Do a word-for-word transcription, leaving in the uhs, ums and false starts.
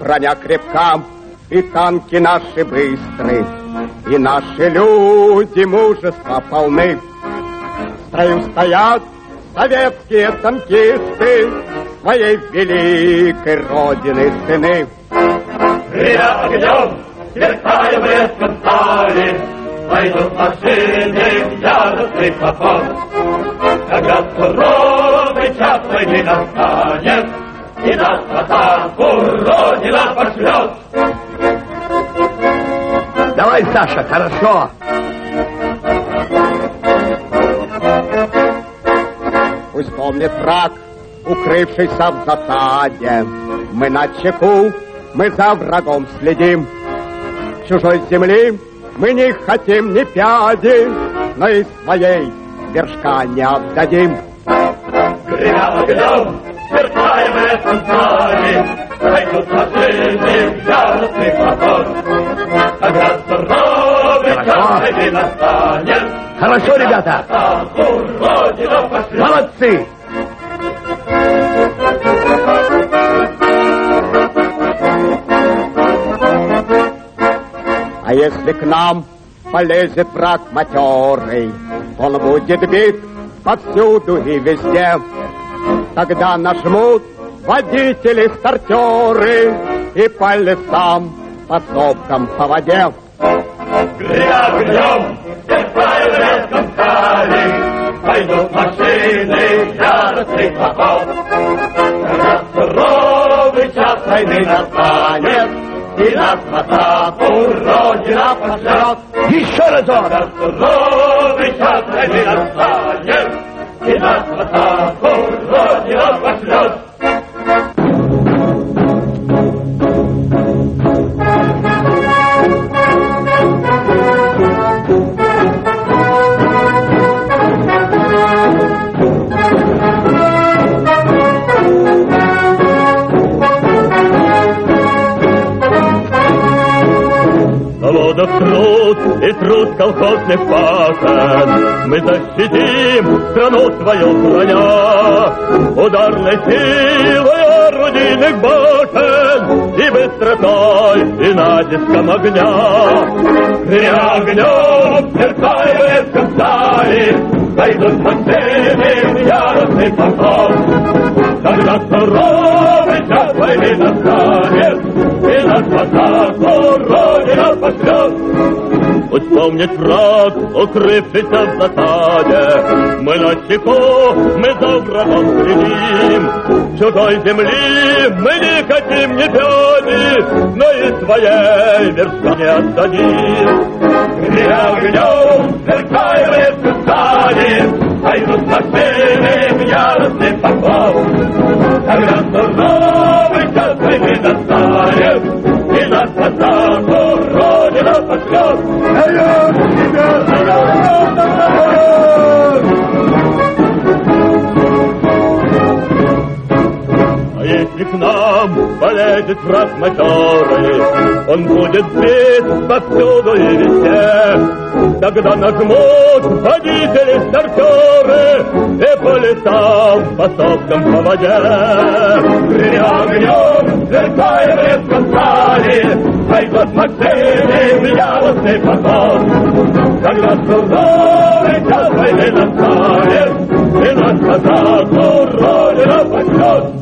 броня крепка, и танки наши быстры, и наши люди мужества полны. В строю стоят советские танкисты, своей великой родины сыны. Гремя огнем, сверкая в резком стали, пойдут машины в яростный поход. Когда суровый час войны настанет, и нас в атаку Родина пошлет. Давай, Саша, хорошо. Пусть помнит враг, укрывшийся в засаде. Мы на чеку, мы за врагом следим. Чужой земли мы не хотим ни пяди, но и своей вершка не отдадим. Гремя огнем, сверкая в этом стали, пойдут машины в яростный поход. Когда суровый час войны настанет, Хорошо, ребята. Родина пошлет. Молодцы. А если к нам полезет враг матерый, он будет бит повсюду и везде. Тогда нажмут водители-стартеры и по лесам, по сопкам, по воде. Гремя огнем, сверкая в резком стали, пойдут машины в яростный поход. Когда суровый час войны настанет, и нас в атаку Родина пошлет. Еще разок. Когда суровый час войны настанет, и нас в атаку Родина пошлет. Заводов труд и труд колхозных пашен, мы защитим страну свою броня. Ударной силой орудийных башен и быстротой и натиском огня. Гремя огнем, сверкая в резком стали, пойдут машины в яростный поход. Когда суровый час войны настанет, и нас в атаку Родина пошлет. Пусть помнит враг, укрывшийся в засаде, мы на чеку, мы за врагом следим. Чужой земли мы не хотим ни пяди, но и своей вершка не отдадим. Гремя огнем, сверкая в резком стали, пойдут машины в яростный поход. Когда суровый час войны настанет, и нас в атаку Родина пошлет. Вперед, ребят, вперед! А если к нам полезет враг матерый, он будет бит повсюду и везде. Тогда нажмут водители-стартеры и по лесам, по сопкам, по воде. Гремя огнем, сверкая в резком стали, пойдут машины в яростный поход. Когда суровый час войны настанет, и нас в атаку Родина пошлет.